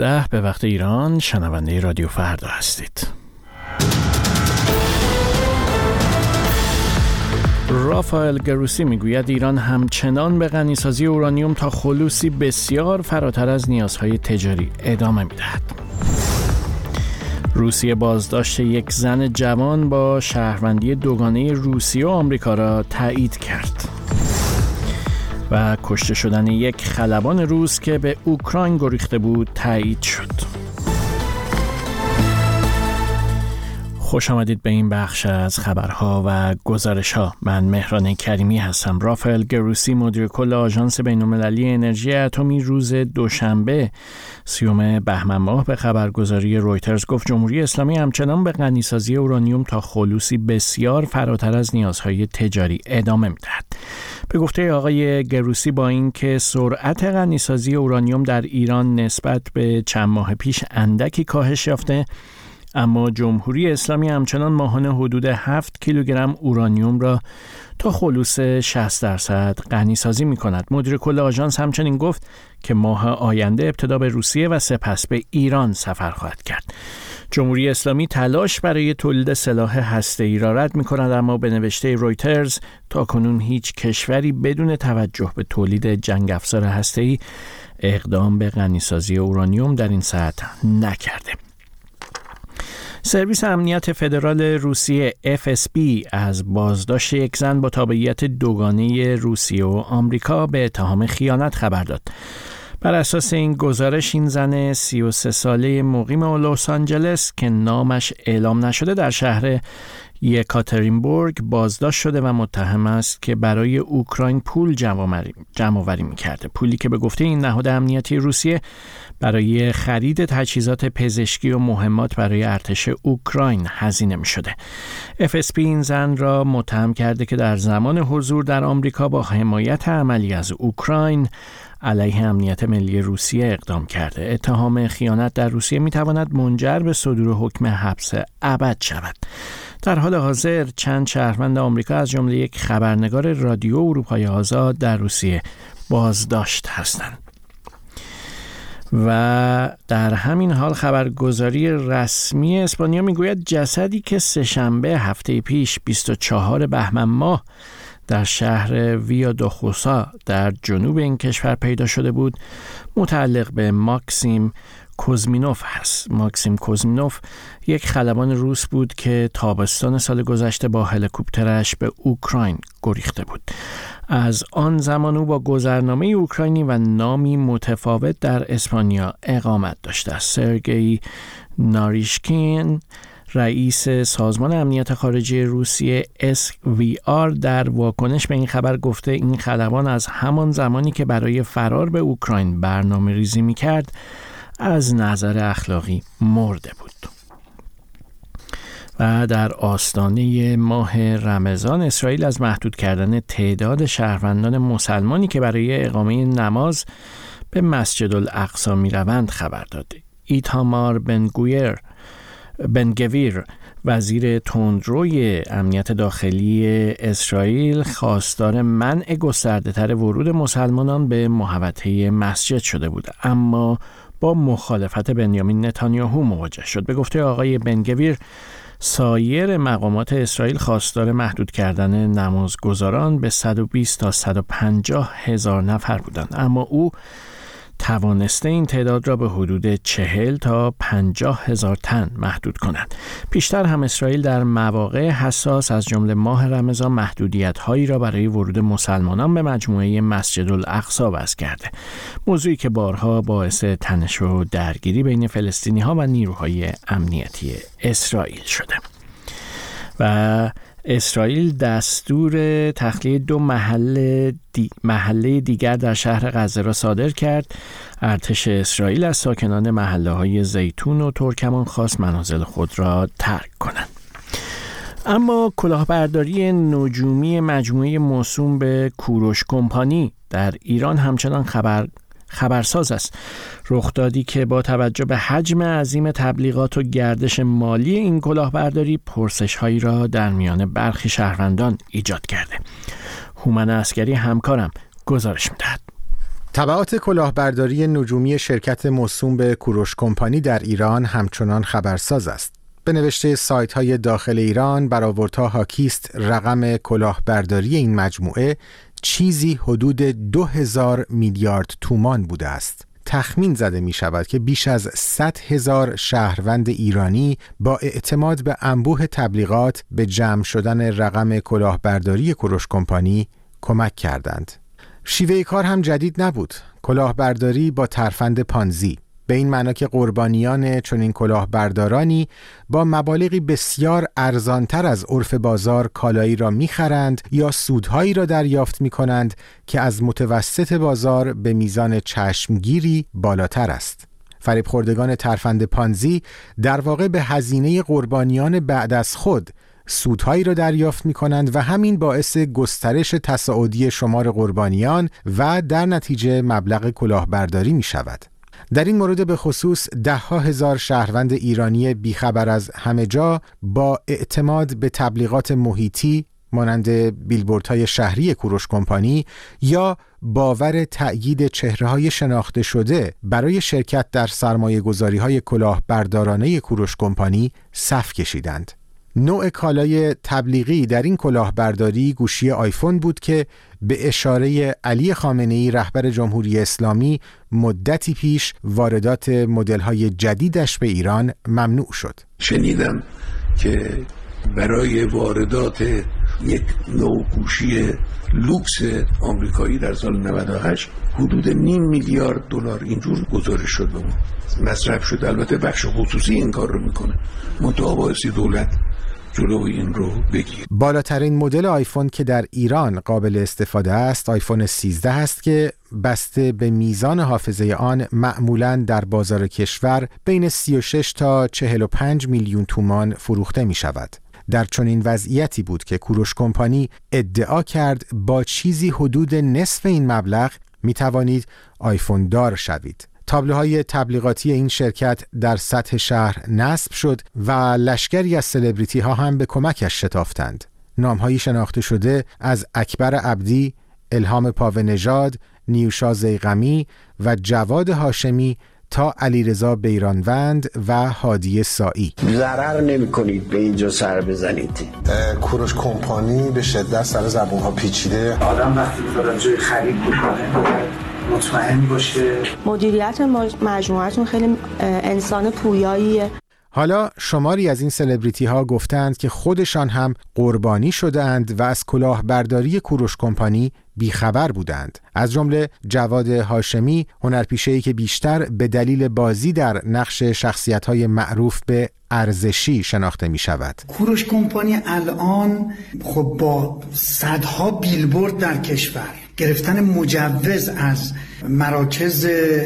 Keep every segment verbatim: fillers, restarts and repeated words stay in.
ده به وقت ایران شنونده رادیو فردا هستید. رافائل گروسی میگوید ایران همچنان به غنیسازی اورانیوم تا خلوصی بسیار فراتر از نیازهای تجاری ادامه میدهد. روسیه بازداشت یک زن جوان با شهروندی دوگانه روسیه و آمریکا را تایید کرد. و کشته شدن یک خلبان روس که به اوکراین گریخته بود تایید شد. خوش آمدید به این بخش از خبرها و گزارش‌ها. من مهران کریمی هستم. رافائل گروسی مدیر کل آژانس بین‌المللی انرژی اتمی روز دوشنبه سیوم بهمن ماه به خبرگزاری رویترز گفت جمهوری اسلامی همچنان به غنیسازی اورانیوم تا خلوصی بسیار فراتر از نیازهای تجاری ادامه می‌دهد. به گفته آقای گروسی با اینکه سرعت غنیسازی اورانیوم در ایران نسبت به چند ماه پیش اندکی کاهش یافته، اما جمهوری اسلامی همچنان ماهانه حدود هفت کیلوگرم اورانیوم را تا خلوص شصت درصد غنیسازی می کند. مدیر کل آژانس همچنین گفت که ماه آینده ابتدا به روسیه و سپس به ایران سفر خواهد کرد. جمهوری اسلامی تلاش برای تولید سلاح هسته‌ای را رد می کند، اما به نوشته رویترز تاکنون هیچ کشوری بدون توجه به تولید جنگ افزار هسته‌ای اقدام به غنیسازی اورانیوم در این سطح نکرده. سرویس امنیت فدرال روسیه اف اس بی از بازداشت یک زن با تابعیت دوگانه روسیه و آمریکا به اتهام خیانت خبر داد. بر اساس این گزارش این زن سی و سه ساله مقیم لس آنجلس که نامش اعلام نشده در شهر یکاترینبورگ بازداشت شده و متهم است که برای اوکراین پول جمع آوری می‌کرده. پولی که به گفته این نهاد امنیتی روسیه برای خرید تجهیزات پزشکی و مهمات برای ارتش اوکراین هزینه می‌شده. اف اس پی این زن را متهم کرده که در زمان حضور در آمریکا با حمایت عملی از اوکراین علیه امنیت ملی روسیه اقدام کرده. اتهام خیانت در روسیه می‌تواند منجر به صدور حکم حبس ابد شود. در حال حاضر چند شهروند آمریکا از جمله یک خبرنگار رادیو اروپای آزاد در روسیه بازداشت هستند. و در همین حال خبرگزاری رسمی اسپانیا میگوید جسدی که سه‌شنبه هفته پیش بیست و چهارم بهمن ماه در شهر ویادوخوسا در جنوب این کشور پیدا شده بود متعلق به ماکسیم کوزمینوف هست. ماکسیم کوزمینوف یک خلبان روس بود که تابستان سال گذشته با هلیکوپترش به اوکراین گریخته بود. از آن زمان او با گذرنامه اوکراینی و نامی متفاوت در اسپانیا اقامت داشته است. سرگئی ناریشکین رئیس سازمان امنیت خارجی روسیه اس وی آر در واکنش به این خبر گفته این خلبان از همان زمانی که برای فرار به اوکراین برنامه ریزی می کرد از نظر اخلاقی مرده بود. و در آستانه ماه رمضان اسرائیل از محدود کردن تعداد شهروندان مسلمانی که برای اقامه نماز به مسجد الاقصی می روند خبر داد. ایتامار بن گویر بن گویر وزیر تندروی امنیت داخلی اسرائیل خواستار منع گسترده‌تر ورود مسلمانان به محوطه مسجد شده بود، اما با مخالفت بنیامین نتانیاهو مواجه شد. به گفته آقای بن گویر سایر مقامات اسرائیل خواستار محدود کردن نمازگزاران به صد و بیست تا صد و پنجاه هزار نفر بودند، اما او توانسته این تعداد را به حدود چهل تا پنجاه هزار تن محدود کند. پیشتر هم اسرائیل در مواقع حساس از جمله ماه رمضان محدودیت‌هایی را برای ورود مسلمانان به مجموعه مسجد الاقصی وضع کرده، موضوعی که بارها باعث تنش و درگیری بین فلسطینی‌ها و نیروهای امنیتی اسرائیل شده. و اسرائیل دستور تخلیه دو محله, دی... محله دیگر در شهر غزه را صادر کرد. ارتش اسرائیل از ساکنان محله های زیتون و ترکمان خواست منازل خود را ترک کنند. اما کلاهبرداری نجومی مجموعه موسوم به کوروش کمپانی در ایران همچنان خبر خبرساز است. رخدادی که با توجه به حجم عظیم تبلیغات و گردش مالی این کلاهبرداری پرسش‌هایی را در میان برخی شهروندان ایجاد کرده. هومن عسکری همکارم گزارش می‌دهد. تبعات کلاهبرداری نجومی شرکت موسوم به کوروش کمپانی در ایران همچنان خبرساز است. به نوشته سایت‌های داخل ایران برآوردها حاکیست رقم کلاهبرداری این مجموعه چیزی حدود دو هزار میلیارد تومان بوده است. تخمین زده می شود که بیش از صد هزار شهروند ایرانی با اعتماد به انبوه تبلیغات به جمع شدن رقم کلاهبرداری کوروش کمپانی کمک کردند. شیوه کار هم جدید نبود. کلاهبرداری با ترفند پانزی، به این معنا که قربانیان چنین کلاهبردارانی با مبالغی بسیار ارزانتر از عرف بازار کالایی را می‌خرند یا سودهایی را دریافت می‌کنند که از متوسط بازار به میزان چشمگیری بالاتر است. فریب خوردگان ترفند پانزی در واقع به هزینه قربانیان بعد از خود سودهایی را دریافت می کنند و همین باعث گسترش تصاعدی شمار قربانیان و در نتیجه مبلغ کلاهبرداری می شود. در این مورد به خصوص ده ها هزار شهروند ایرانی بیخبر از همه جا با اعتماد به تبلیغات محیطی مانند بیلبوردهای شهری کوروش کمپانی یا باور تأیید چهره‌های شناخته شده برای شرکت در سرمایه‌گذاری‌های کلاهبردارانه کوروش کمپانی صف کشیدند. نوع کالای تبلیغی در این کلاهبرداری گوشی آیفون بود که به اشاره علی خامنه‌ای رهبر جمهوری اسلامی مدتی پیش واردات مدل‌های جدیدش به ایران ممنوع شد. شنیدم که برای واردات یک نوع گوشی لوکس آمریکایی در سال نود و هشت حدود نیم میلیارد دلار اینجور گزارش شد به ما مصرف شد. البته بخش خصوصی این کار رو میکنه، منتها بایستی دولت جلوی این رو بگیر. بالاترین مدل آیفون که در ایران قابل استفاده است آیفون سیزده است که بسته به میزان حافظه آن معمولاً در بازار کشور بین سی و شش تا چهل و پنج میلیون تومان فروخته می شود. در چنین وضعیتی بود که کوروش کمپانی ادعا کرد با چیزی حدود نصف این مبلغ می توانید آیفون دار شوید. تابلوهای تبلیغاتی این شرکت در سطح شهر نصب شد و لشکری از سلبریتی ها هم به کمکش شتافتند. نامهایی شناخته شده از اکبر عبدی، الهام پاونژاد، نیوشا ضیغمی و جواد هاشمی تا علیرضا بیرانوند و هادی سایی. ضرر نمی کنید به اینجا سر بزنید. کوروش کمپانی به شدت سر زبونها پیچیده. آدم وقتی داره جای خرید بکنه مطمئن باشه. مدیریت مجموعتون خیلی انسان پویاییه. حالا شماری از این سلبریتی ها گفتند که خودشان هم قربانی شدند و از کلاهبرداری کوروش کمپانی بیخبر بودند. از جمله جواد هاشمی، هنرپیشه‌ای که بیشتر به دلیل بازی در نقش شخصیت‌های معروف به ارزشی شناخته می شود. کوروش کمپانی الان خب با صدها بیلبورد در کشور، گرفتن مجوز از مراکز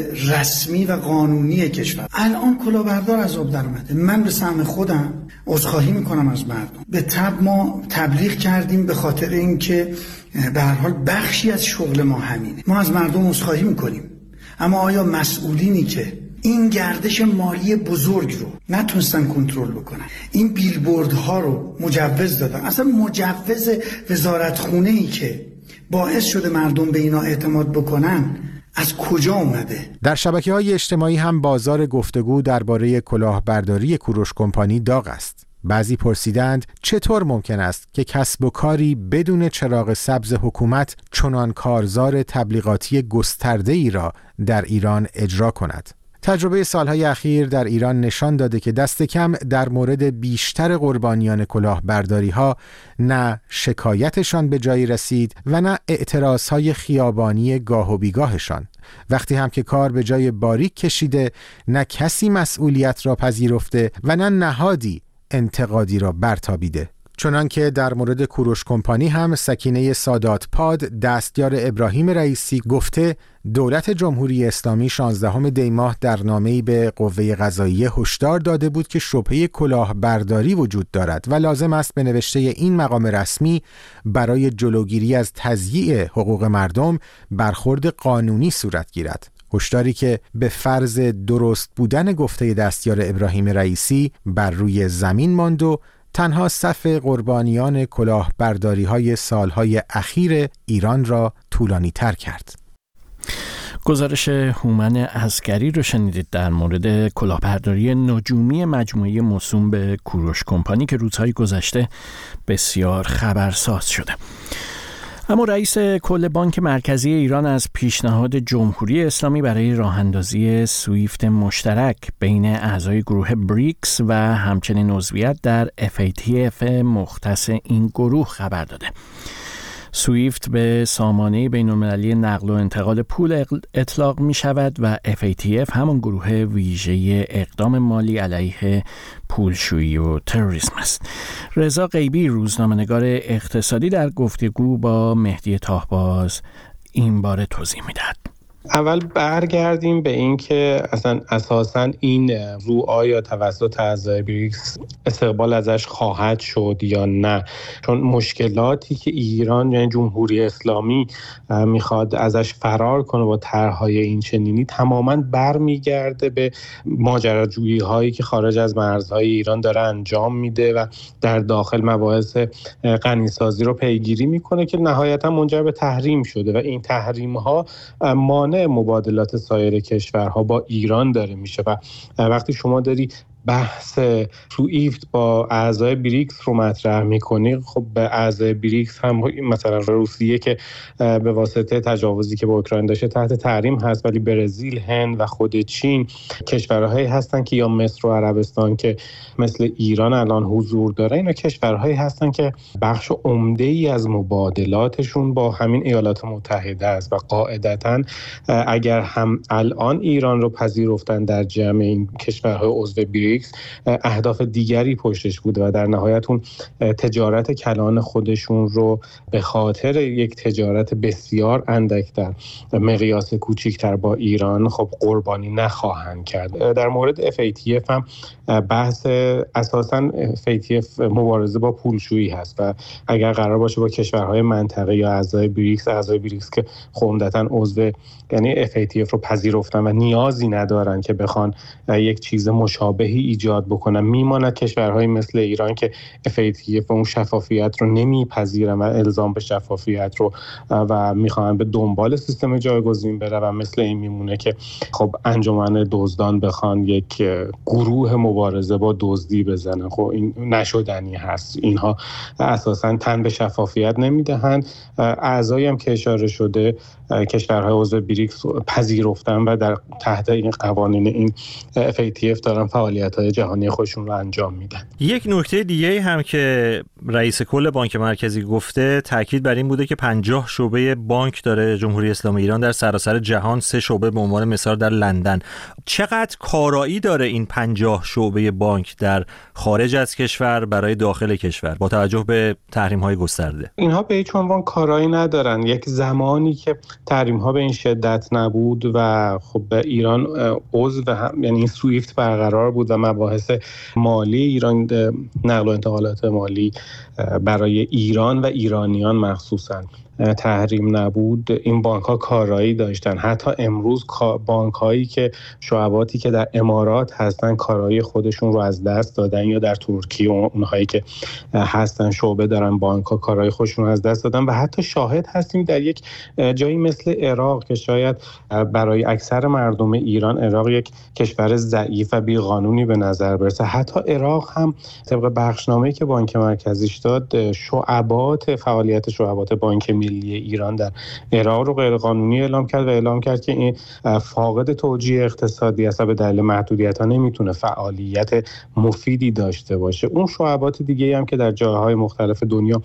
رسمی و قانونی کشور، الان کلاهبردار از آب در اومده. من به سهم خودم عذرخواهی میکنم از مردم. به تب ما تبلیغ کردیم به خاطر اینکه به هر حال بخشی از شغل ما همینه. ما از مردم عذرخواهی میکنیم، اما آیا مسئولینی که این گردش مالی بزرگ رو نتونستن کنترل بکنن، این بیلبوردها رو مجوز دادن، اصلا مجوز وزارتخونه‌ای که باعث شده مردم به اینا اعتماد بکنن از کجا اومده؟ در شبکه‌های اجتماعی هم بازار گفتگو درباره کلاهبرداری کوروش کمپانی داغ است. بعضی پرسیدند چطور ممکن است که کسب و کاری بدون چراغ سبز حکومت چنان کارزار تبلیغاتی گسترده‌ای را در ایران اجرا کند. تجربه سالهای اخیر در ایران نشان داده که دست کم در مورد بیشتر قربانیان کلاهبرداری ها نه شکایتشان به جایی رسید و نه اعتراضهای خیابانی گاه و بیگاهشان. وقتی هم که کار به جای باریک کشیده، نه کسی مسئولیت را پذیرفته و نه نهادی انتقادی را برتابیده. چنان که در مورد کوروش کمپانی هم سکینه سادات پاد دستیار ابراهیم رئیسی گفته دولت جمهوری اسلامی شانزدهم دی ماه در نامه‌ای به قوه قضاییه هشدار داده بود که شبهه کلاهبرداری وجود دارد و لازم است به نوشته این مقام رسمی برای جلوگیری از تضییع حقوق مردم برخورد قانونی صورت گیرد. هشداری که به فرض درست بودن گفته دستیار ابراهیم رئیسی بر روی زمین ماند و تنها صف قربانیان کلاهبرداری‌های سالهای اخیر ایران را طولانی تر کرد. گزارش هومن عسکری رو شنیدید در مورد کلاهبرداری نجومی مجموعه موسوم به کوروش کمپانی که روزهای گذشته بسیار خبرساز شده. اما رئیس کل بانک مرکزی ایران از پیشنهاد جمهوری اسلامی برای راه‌اندازی سویفت مشترک بین اعضای گروه بریکس و همچنین عضویت در اف ای تی اف مختص این گروه خبر داده. سویفت به سامانه بین‌المللی نقل و انتقال پول اطلاق می شود و اف ای تی اف همان گروه ویژه اقدام مالی علیه پولشویی و تروریسم است. رضا غیبی، روزنامه‌نگار اقتصادی، در گفتگو با مهدی طاهباز این باره توضیح می‌دهد. اول برگردیم به این که اصلا اساساً این رو آیا توسط اعضای بریکس استقبال ازش خواهد شد یا نه، چون مشکلاتی که ایران یعنی جمهوری اسلامی میخواد ازش فرار کنه با طرح‌های این چنینی تماماً برمیگرده به ماجراجویی هایی که خارج از مرزهای ایران داره انجام میده و در داخل مباحث غنیسازی رو پیگیری میکنه که نهایتاً منجر به تحریم شده و این تحریم ها مانع مبادلات سایر کشورها با ایران داره میشه و وقتی شما داری بحث سویفت با اعضای بریکس رو مطرح میکنی، خب به اعضای بریکس هم مثلا روسیه که به واسطه تجاوزی که به اوکراین داشته تحت تحریم هست، ولی برزیل، هند و خود چین کشورهایی هستن که یا مصر و عربستان که مثل ایران الان حضور داره، اینا کشورهایی هستن که بخش عمده‌ای از مبادلاتشون با همین ایالات متحده است و قاعدتاً اگر هم الان ایران رو پذیرفتن در جمع این کشورهای عضو بریکس، اهداف دیگری پشتش بوده و در نهایت اون تجارت کلان خودشون رو به خاطر یک تجارت بسیار اندکتر مقیاس کوچکتر با ایران خب قربانی نخواهند کرد. در مورد اف ای تی اف هم بحث اساساً اف ای تی اف مبارزه با پولشویی هست و اگر قرار باشه با کشورهای منطقه یا اعضای بریکس اعضای بریکس که عمدتاً عضو یعنی اف ای تی اف رو پذیرفتن و نیازی ندارن که بخوان یک چیز مشابهی ایجاد بکنن، میماند کشورهای مثل ایران که اف ای تی اف اون شفافیت رو نمیپذیرن و الزام به شفافیت رو و میخوان به دنبال سیستم جایگزین بره و مثل این میمونه که خب انجمن دزدان بخوان یک گروه مبارزه با دزدی بزنن. خب این نشدنی هست. اینها اساسا تن به شفافیت نمیدهند. اعضایی هم که اشاره شده کشورهای عضو بریکس پذیرفتن و در تحت این قوانین این اف ای تی اف دارن فعالیت‌های جهانی خودشون رو انجام میدن. یک نکته دیگه هم که رئیس کل بانک مرکزی گفته تاکید بر این بوده که پنجاه شعبه بانک داره جمهوری اسلامی ایران در سراسر جهان، سه شعبه به عنوان مثال در لندن. چقدر کارایی داره این پنجاه شعبه بانک در خارج از کشور برای داخل کشور با توجه به تحریم‌های گسترده؟ اینها به هیچ عنوان کارایی ندارن. یک زمانی که تحریم‌ها به این شدت نبود و خب به ایران عضو یعنی سویفت برقرار بود و مباحث مالی ایران، نقل و انتقالات مالی برای ایران و ایرانیان مخصوصاً تحریم نبود، این بانک ها کارایی داشتن. حتی امروز بانک هایی که شعباتی که در امارات هستن کارایی خودشون رو از دست دادن، یا در ترکیه اونهایی که هستن شعبه دارن بانک ها کارایی خودشون رو از دست دادن و حتی شاهد هستیم در یک جایی مثل عراق که شاید برای اکثر مردم ایران عراق یک کشور ضعیف و بیقانونی به نظر برسه، حتی عراق هم طبق بخشنامه‌ای که بانک مرکزیش داد شعبات فعالیت شعبات بانک ملی ایران در عراق رو غیرقانونی اعلام کرد و اعلام کرد که این فاقد توجیه اقتصادی است و به دلیل محدودیت‌ها نمیتونه فعالیت مفیدی داشته باشه. اون شعبات دیگه هم که در جاهای مختلف دنیا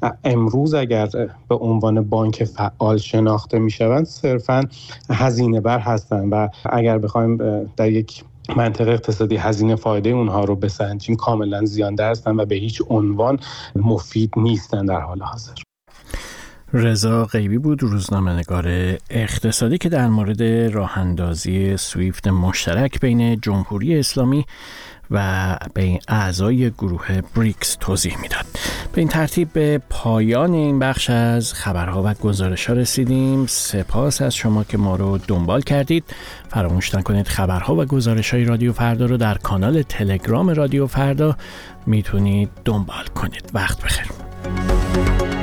امروز اگر به عنوان بانک فعال شناخته میشوند صرفاً هزینه بر هستن و اگر بخوایم در یک منطقه اقتصادی هزینه فایده اونها رو بسنجیم کاملا زیانده هستن و به هیچ عنوان مفید نیستن در حال حاضر. رضا غیبی بود، روزنامه‌نگار اقتصادی، که در مورد راه‌اندازی سویفت مشترک بین جمهوری اسلامی و بین اعضای گروه بریکس توضیح میداد. به این ترتیب به پایان این بخش از خبرها و گزارش‌ها رسیدیم. سپاس از شما که ما رو دنبال کردید. فراموش نکنید خبرها و گزارش‌های رادیو فردا رو در کانال تلگرام رادیو فردا میتونید دنبال کنید. وقت بخیر.